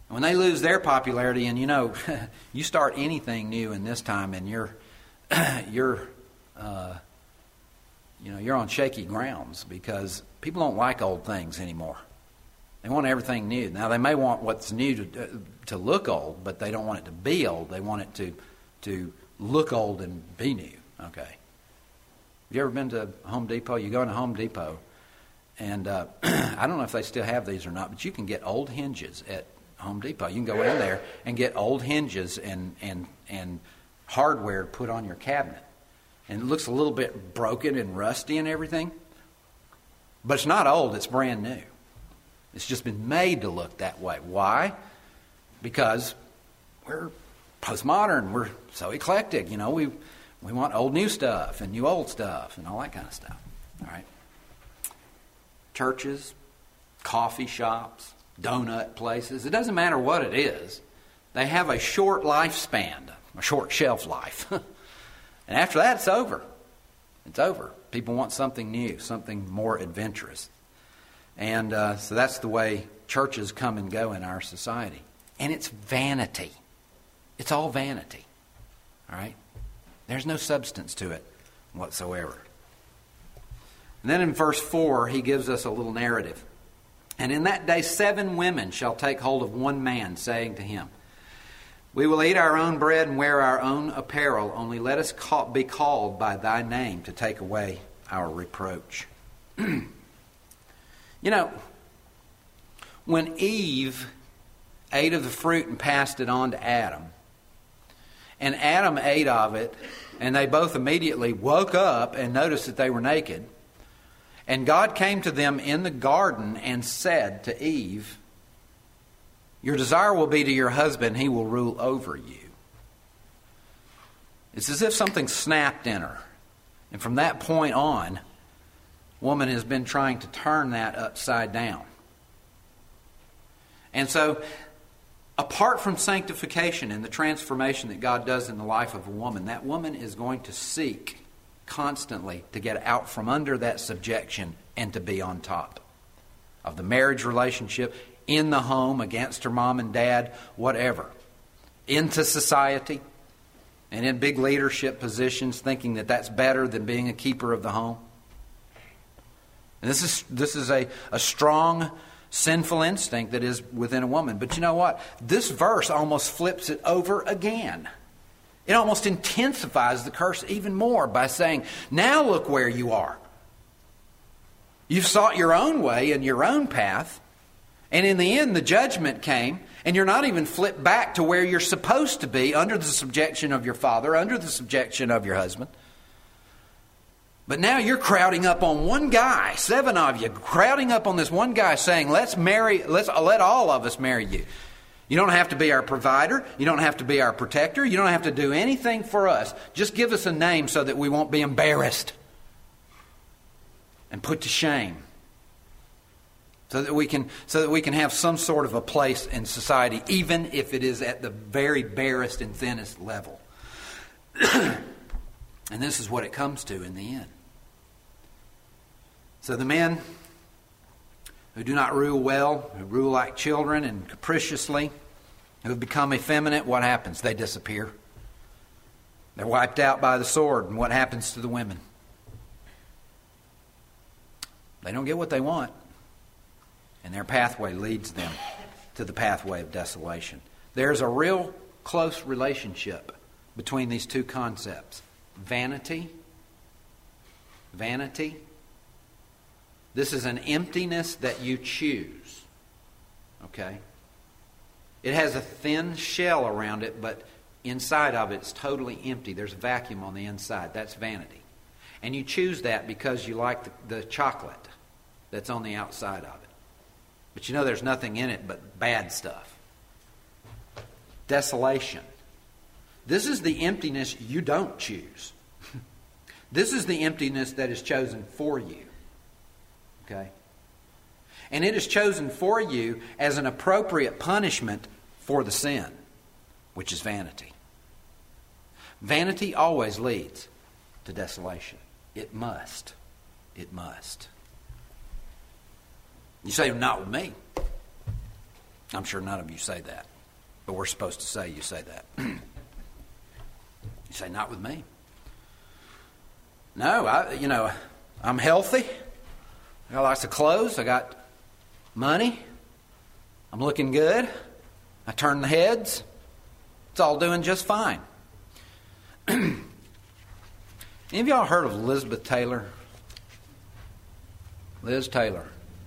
When they lose their popularity, and you know, you start anything new in this time, and you're, you're, uh, you know, you're on shaky grounds because people don't like old things anymore. They want everything new. Now they may want what's new to uh, to look old, but they don't want it to be old. They want it to to look old and be new. Okay. Have you ever been to Home Depot? You go into Home Depot, and uh, I don't know if they still have these or not, but you can get old hinges at Home Depot. You can go in there and get old hinges and and and hardware to put on your cabinet, and it looks a little bit broken and rusty and everything, but it's not old. It's brand new. It's just been made to look that way. Why? Because we're postmodern. We're so eclectic. You know, we we want old new stuff and new old stuff and all that kind of stuff. All right. Churches, coffee shops, donut places. It doesn't matter what it is. They have a short lifespan, a short shelf life. And after that, it's over. It's over. People want something new, something more adventurous. And uh, so that's the way churches come and go in our society. And it's vanity. It's all vanity. All right? There's no substance to it whatsoever. And then in verse four, he gives us a little narrative. And in that day seven women shall take hold of one man, saying to him, we will eat our own bread and wear our own apparel, only let us call, be called by thy name to take away our reproach. You know, when Eve ate of the fruit and passed it on to Adam, and Adam ate of it, and they both immediately woke up and noticed that they were naked, and God came to them in the garden and said to Eve, your desire will be to your husband, he will rule over you. It's as if something snapped in her. And from that point on, woman has been trying to turn that upside down. And so, apart from sanctification and the transformation that God does in the life of a woman, that woman is going to seek constantly to get out from under that subjection and to be on top of the marriage relationship, in the home, against her mom and dad, whatever. Into society and in big leadership positions, thinking that that's better than being a keeper of the home. And this is this is a, a strong sinful instinct that is within a woman. But you know what? This verse almost flips it over again. It almost intensifies the curse even more by saying, now look where you are. You've sought your own way and your own path. And in the end, the judgment came. And you're not even flipped back to where you're supposed to be, under the subjection of your father, under the subjection of your husband. But now you're crowding up on one guy, seven of you, crowding up on this one guy saying, let's marry, let's let all of us marry you. You don't have to be our provider. You don't have to be our protector. You don't have to do anything for us. Just give us a name so that we won't be embarrassed and put to shame. So that we can so that we can have some sort of a place in society, even if it is at the very barest and thinnest level. And this is what it comes to in the end. So the men who do not rule well, who rule like children and capriciously, who have become effeminate, what happens? They disappear. They're wiped out by the sword. And what happens to the women? They don't get what they want. And their pathway leads them to the pathway of desolation. There's a real close relationship between these two concepts. Vanity. Vanity. This is an emptiness that you choose. Okay? It has a thin shell around it, but inside of it's totally empty. There's a vacuum on the inside. That's vanity. And you choose that because you like the, the chocolate that's on the outside of it. But you know there's nothing in it but bad stuff. Desolation. This is the emptiness you don't choose. This is the emptiness that is chosen for you. Okay? And it is chosen for you as an appropriate punishment for the sin, which is vanity. Vanity always leads to desolation. It must. It must. You say, not with me. I'm sure none of you say that, but we're supposed to say you say that. You say, not with me. No, I, you know, I'm healthy. I got lots of clothes. I got money. I'm looking good. I turn the heads. It's all doing just fine. Any of y'all heard of Elizabeth Taylor? Liz Taylor.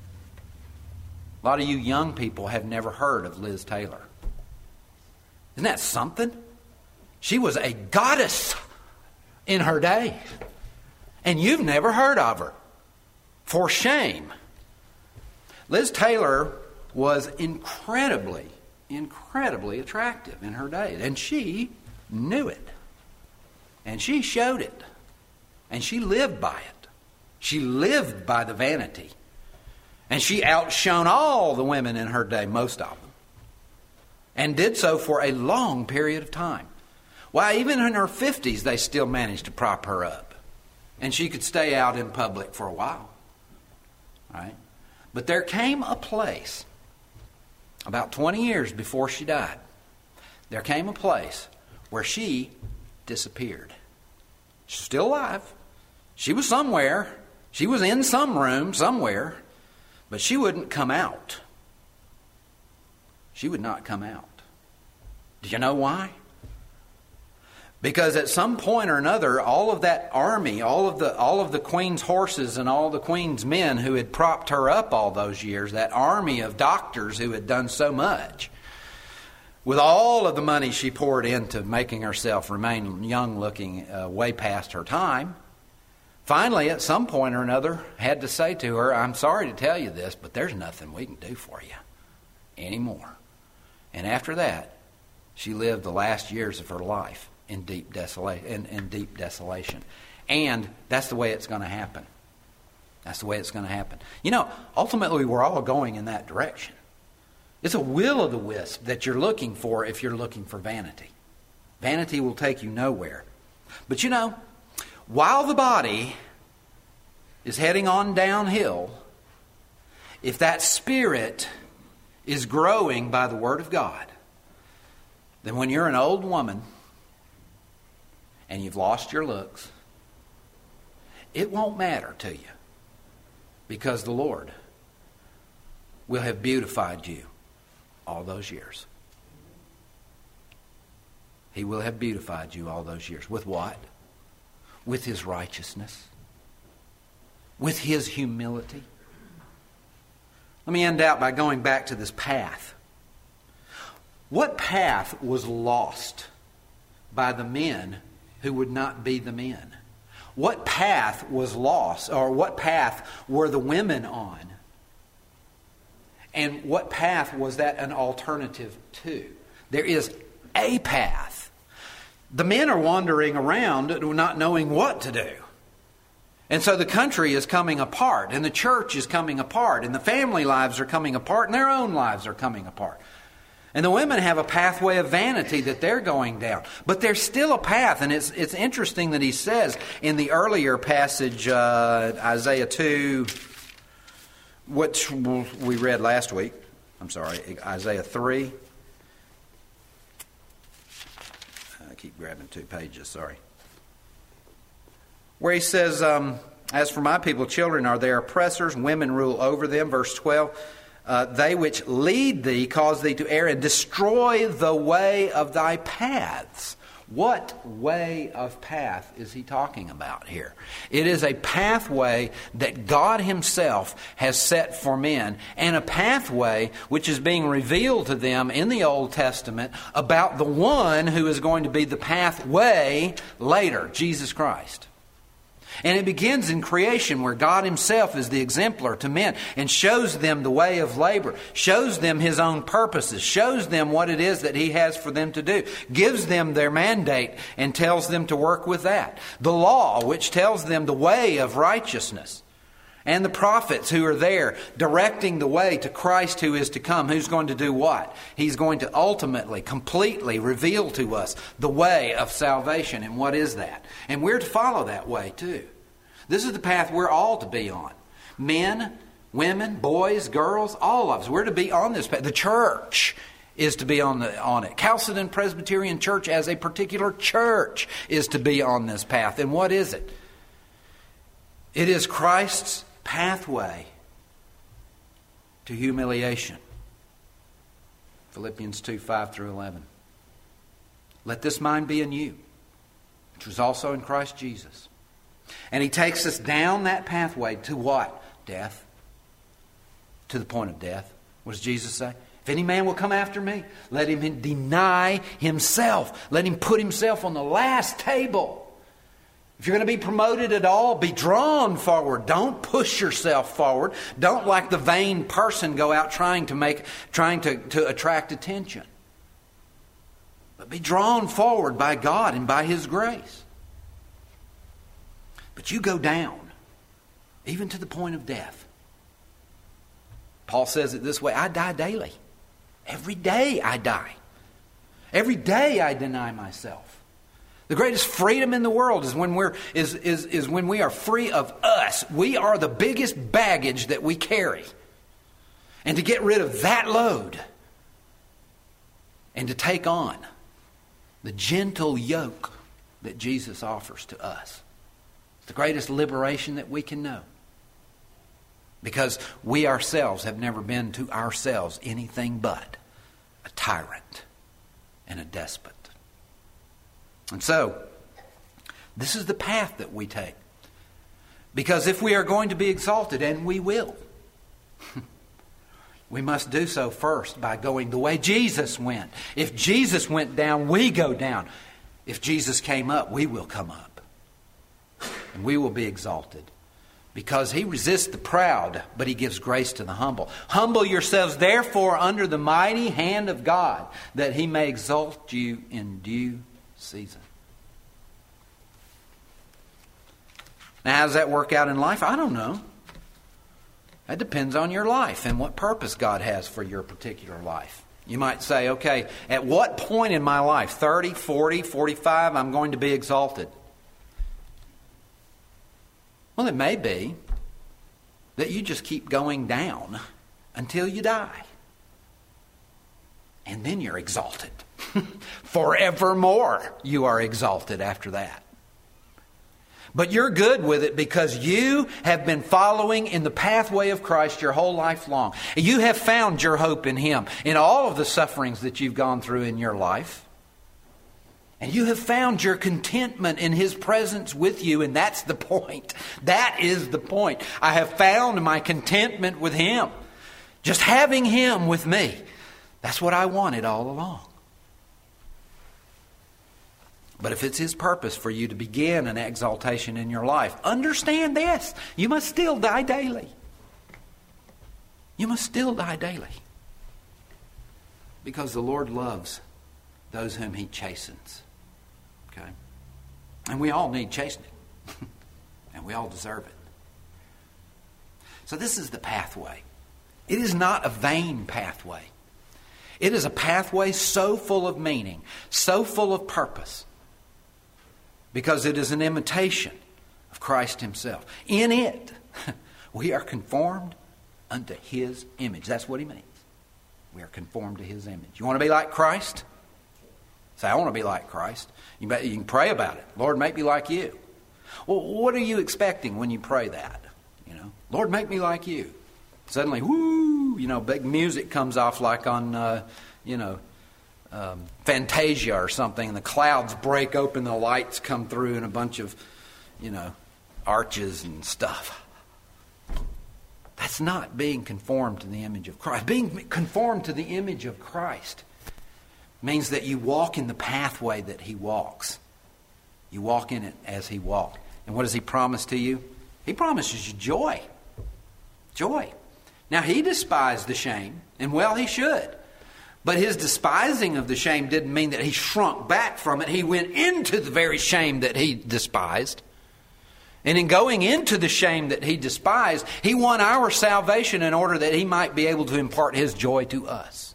A lot of you young people have never heard of Liz Taylor. Isn't that something? She was a goddess in her day. And you've never heard of her. For shame. Liz Taylor was incredibly, incredibly attractive in her day. And she knew it. And she showed it. And she lived by it. She lived by the vanity. And she outshone all the women in her day, most of them. And did so for a long period of time. Why, even in her fifties, they still managed to prop her up. And she could stay out in public for a while. Right? But there came a place, about twenty years before she died, there came a place where she disappeared. She's still alive. She was somewhere. She was in some room somewhere. But she wouldn't come out. She would not come out. Do you know why? Because at some point or another, all of that army, all of the all of the queen's horses and all the queen's men who had propped her up all those years, that army of doctors who had done so much, with all of the money she poured into making herself remain young-looking uh, way past her time, finally, at some point or another, had to say to her, I'm sorry to tell you this, but there's nothing we can do for you anymore. And after that, she lived the last years of her life in deep desolation. In, in deep desolation. And that's the way it's going to happen. That's the way it's going to happen. You know, ultimately, we're all going in that direction. It's a will-o'-the-wisp that you're looking for if you're looking for vanity. Vanity will take you nowhere. But you know, while the body is heading on downhill, if that spirit is growing by the Word of God, then when you're an old woman and you've lost your looks, it won't matter to you, because the Lord will have beautified you all those years. He will have beautified you all those years. With what? With His righteousness. With His humility. Let me end out by going back to this path. What path was lost by the men who would not be the men? What path was lost, or what path were the women on? And what path was that an alternative to? There is a path. The men are wandering around not knowing what to do. And so the country is coming apart, and the church is coming apart, and the family lives are coming apart, and their own lives are coming apart. And the women have a pathway of vanity that they're going down. But there's still a path, and it's it's interesting that he says in the earlier passage, uh, Isaiah two, which we read last week. I'm sorry, Isaiah three. I keep grabbing two pages, sorry. Where he says, um, as for my people, children are their oppressors, women rule over them. Verse twelve. Uh, they which lead thee cause thee to err and destroy the way of thy paths. What way of path is he talking about here? It is a pathway that God Himself has set for men, and a pathway which is being revealed to them in the Old Testament about the one who is going to be the pathway later, Jesus Christ. And it begins in creation, where God Himself is the exemplar to men and shows them the way of labor, shows them His own purposes, shows them what it is that He has for them to do, gives them their mandate and tells them to work with that. The law, which tells them the way of righteousness. And the prophets who are there directing the way to Christ who is to come. Who's going to do what? He's going to ultimately, completely reveal to us the way of salvation. And what is that? And we're to follow that way too. This is the path we're all to be on. Men Women, boys, girls, all of us. We're to be on this path. The church is to be on the on it. Chalcedon Presbyterian Church as a particular church is to be on this path. And what is it? It is Christ's pathway to humiliation. Philippians two, five through eleven. Let this mind be in you, which was also in Christ Jesus. And he takes us down that pathway to what? Death. To the point of death. What does Jesus say? If any man will come after me, let him deny himself. Let him put himself on the last table. If you're going to be promoted at all, be drawn forward. Don't push yourself forward. Don't, like the vain person, go out trying to make, trying to, to attract attention. But be drawn forward by God and by His grace. But you go down, even to the point of death. Paul says it this way, I die daily. Every day I die. Every day I deny myself. The greatest freedom in the world is when we're is, is, is when we are free of us. We are the biggest baggage that we carry. And to get rid of that load and to take on the gentle yoke that Jesus offers to us. It's the greatest liberation that we can know. Because we ourselves have never been to ourselves anything but a tyrant and a despot. And so, this is the path that we take. Because if we are going to be exalted, and we will, we must do so first by going the way Jesus went. If Jesus went down, we go down. If Jesus came up, we will come up. And we will be exalted. Because He resists the proud, but He gives grace to the humble. Humble yourselves, therefore, under the mighty hand of God, that He may exalt you in due season. Now, how does that work out in life? I don't know. That depends on your life and what purpose God has for your particular life. You might say, okay, at what point in my life, thirty, forty, forty-five, I'm going to be exalted? Well, it may be that you just keep going down until you die. And then you're exalted. Forevermore you are exalted after that. But you're good with it because you have been following in the pathway of Christ your whole life long. You have found your hope in Him in all of the sufferings that you've gone through in your life. And you have found your contentment in His presence with you, and that's the point. That is the point. I have found my contentment with Him. Just having Him with me. That's what I wanted all along. But if it's His purpose for you to begin an exaltation in your life, understand this. You must still die daily. You must still die daily. Because the Lord loves those whom He chastens. Okay? And we all need chastening. And we all deserve it. So this is the pathway. It is not a vain pathway. It is a pathway so full of meaning, so full of purpose. Because it is an imitation of Christ Himself. In it, we are conformed unto His image. That's what He means. We are conformed to His image. You want to be like Christ? Say, I want to be like Christ. You can pray about it. Lord, make me like You. Well, what are you expecting when you pray that? You know, Lord, make me like You. Suddenly, whoo, you know, big music comes off like on, uh, you know, um, Fantasia or something, and the clouds break open, the lights come through, and a bunch of, you know, arches and stuff. That's not being conformed to the image of Christ. Being conformed to the image of Christ means that you walk in the pathway that He walks. You walk in it as He walked. And what does He promise to you? He promises you joy. Joy. Now, He despised the shame, and well, He should. But His despising of the shame didn't mean that He shrunk back from it. He went into the very shame that He despised. And in going into the shame that He despised, He won our salvation in order that He might be able to impart His joy to us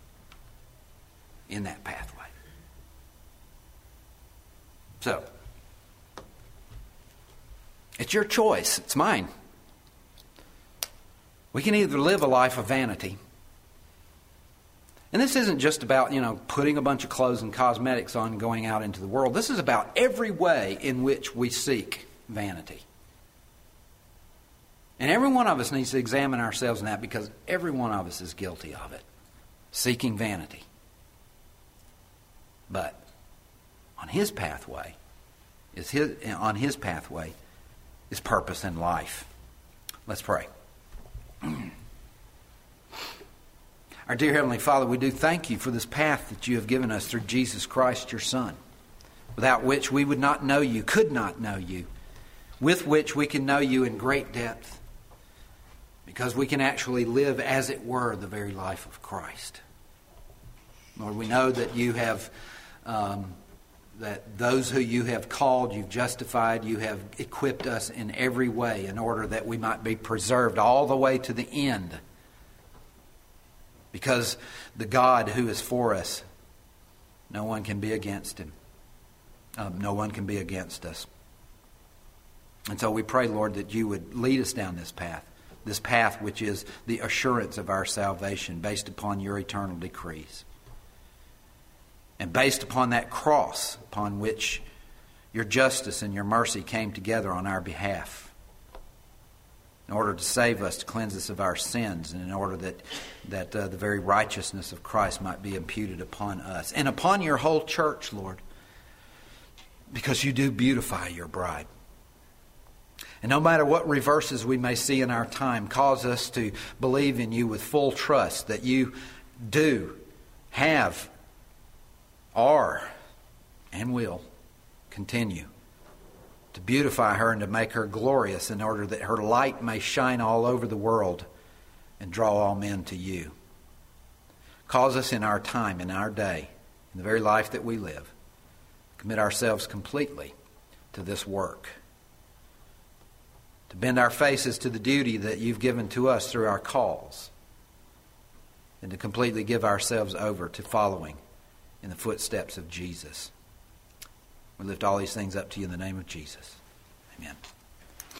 in that pathway. So, it's your choice. It's mine. We can either live a life of vanity. And this isn't just about, you know, putting a bunch of clothes and cosmetics on and going out into the world. This is about every way in which we seek vanity. And every one of us needs to examine ourselves in that, because every one of us is guilty of it. Seeking vanity. But on His pathway is his on His pathway is purpose in life. Let's pray. Our dear Heavenly Father, we do thank You for this path that You have given us through Jesus Christ, Your Son, without which we would not know You, could not know You, with which we can know You in great depth, because we can actually live, as it were, the very life of Christ. Lord, we know that You have, um, that those who You have called, You've justified, You have equipped us in every way in order that we might be preserved all the way to the end. Because the God who is for us, no one can be against Him. Um, no one can be against us. And so we pray, Lord, that You would lead us down this path. This path which is the assurance of our salvation based upon Your eternal decrees. And based upon that cross upon which Your justice and Your mercy came together on our behalf. In order to save us, to cleanse us of our sins, and in order that, that uh, the very righteousness of Christ might be imputed upon us. And upon Your whole church, Lord. Because You do beautify Your bride. And no matter what reverses we may see in our time, cause us to believe in You with full trust that You do, have, are, and will continue to beautify her and to make her glorious in order that her light may shine all over the world and draw all men to You. Cause us in our time, in our day, in the very life that we live, commit ourselves completely to this work. To bend our faces to the duty that You've given to us through our calls. And to completely give ourselves over to following in the footsteps of Jesus. We lift all these things up to You in the name of Jesus.